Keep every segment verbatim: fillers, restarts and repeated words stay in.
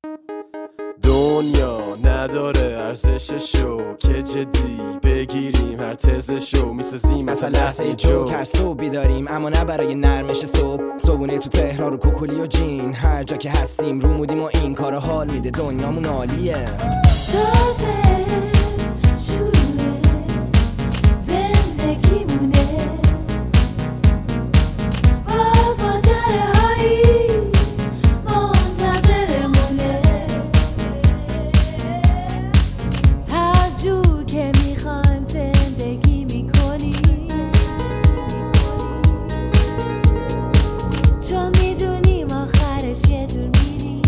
دنیا نداره ارزششو که جدی بگیریم هر تزشو میسازیم مثلا لحظه جو. هر صبح بیداریم اما نه برای نرمش صبح. صبحونه تو تهران رو کوکولی و جین، هر جا که هستیم رو مودیم و این کارا حال میده، دنیامون عالیه. تازه شروع زندگیمونه، باز ماجراهایی منتظرمونه. هر جو که میخوایم زندگی میکنیم، چون میدونیم آخرش یه جور میریم.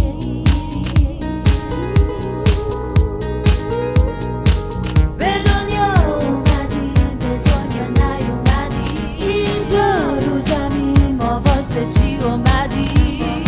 به دنیا اومدیم به دنیا نیومدیم، اینجا رو زمین ما واسه چی اومدیم.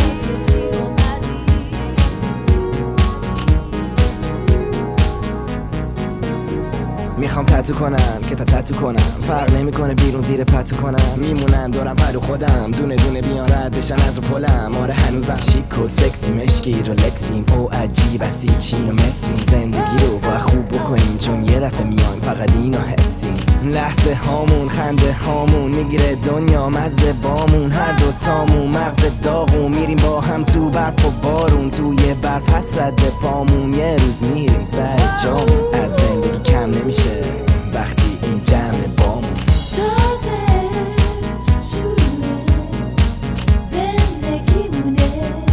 میخوام تتو کنم که تا تتو کنم، فرق نمیکنه بیرون زیر پتو کنم. میمونن دورم پرو خودم، دونه دونه بیان رد بشن از رو پلم. آره هنوزم شیک و سکسی، مشکی رولکسیم او عجیب اسی چین و مصریم. زندگی رو با خوب بکنیم چون یه دفعه میایم فقط اینو حفظیم. لحظه هامون خنده هامون میگیره دنیا مزه بامون، هر دوتامون مغز داغون. میریم با هم تو برف و بارون، توی برف حسرت به پامون. یه روز میریم سر جامون، از زندگی کم نمیشه وقتی این جمع بامون. تازه شروع زندگیمونه،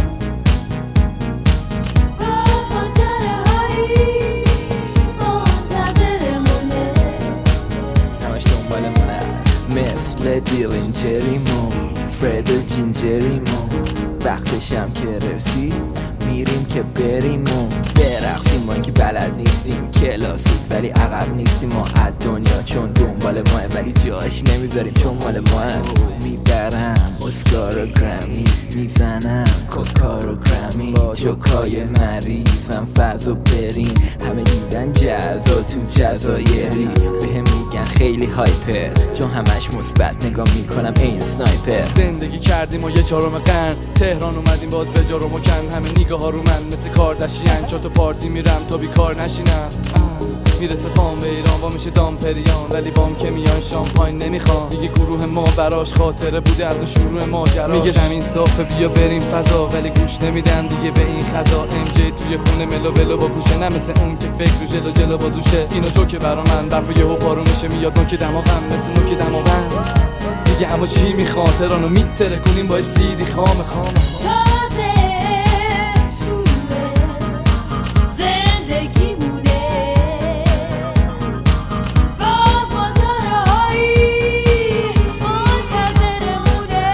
باز ماجراهایی منتظرمونه. همش دنبالمونه مثل دیلینجریمون، فرد و جینجریمون. وقتشم که رسید میریم که بریم و برقصیم. ما که بلد نیستیم کلاسیک ولی عقب نیستیم ما از دنیا، چون دنبال ماه ولی جاش نمیذاریم چون مال ماه. میبرم اسکار و گرمی، میزنم کوکار و گرمی. با جوکای مریضم فاز و برین، همه دیدن جزا تو جزایری. به هم میگن خیلی هایپر چون همش مثبت نگاه میکنم این سنایپر. زندگی کردیم و یه چهارم قرن تهران اومدیم باز به جا رو مکن. همه نگاه ها رو من مثل کاردشیان، چهار تا پارتی میرم تا بیکار نشینم. میرسه پام به ایران با میشه دامپریان، ولی بام که میان شامپاین نمیخوام. دیگه گروه ما براش خاطره بوده از شروع ماجراش. میگه زمین صافه بیا بریم فضا، ولی گوش نمیدن دیگه به این خزا. ام جی توی خونه ملو بلو با گوشه، نه مثل اون که فکر رو جلو جلو بازوشه. اینو جوکه برا من برف یهو پارو میشه، میاد نوک دماغم مثل نوک دماغم دیگه. اما چی میخواد تهرانو میتره کنیم با سیدی خام خام. تازه شروع زندگیمونه، باز ماجراهایی منتظرمونه.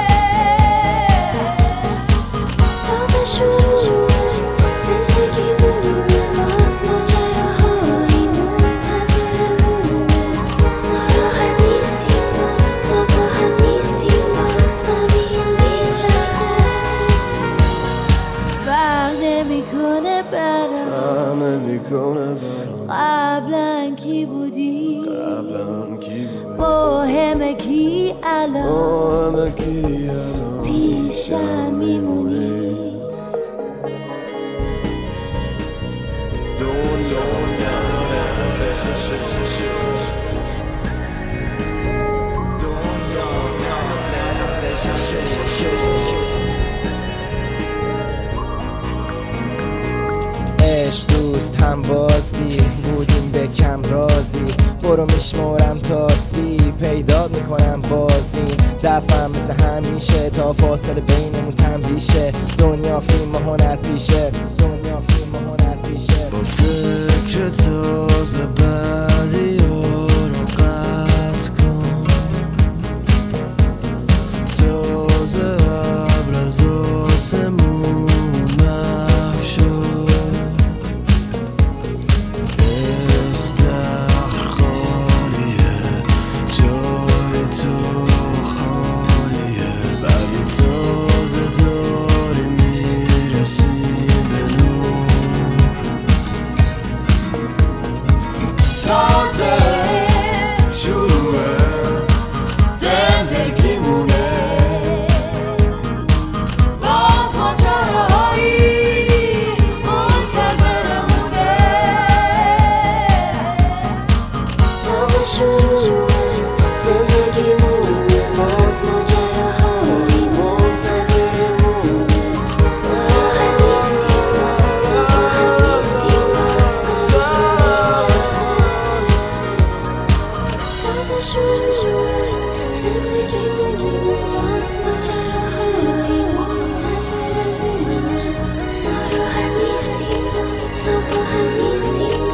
تازه شروع زندگیمونه، باز ماجراهایی منتظرمونه. ناراحت نیستیم ما با هم نیستیم، زمین میچرخه. فرق نمیکنه برام فرق نمیکنه برام قبلا کی بودی، قبلا کی بود، با همه کی الان با همه کی الان پیشم میمونی. دنیا نداره ارزششو. دنیا نداره ارزششو. عشق دوست هم بازی بودیم به کم رازی. برو میشمارم تا سی پیدا میکنم بازی. دفعم مثل همیشه تا فاصله بینمون تنبیشه. دنیا فیلم و هنر پیشه، دنیا فیلم و هنر پیشه. با فکر تازه بعدی ها رو قطع کن، تازه ابر از آسمون محو شد. استخر خالیه جای تو خالیه، ولی تازه داری میرسیم به نور. تازه شروع زندگیمونه، باز ماجراهایی با هم نیستیم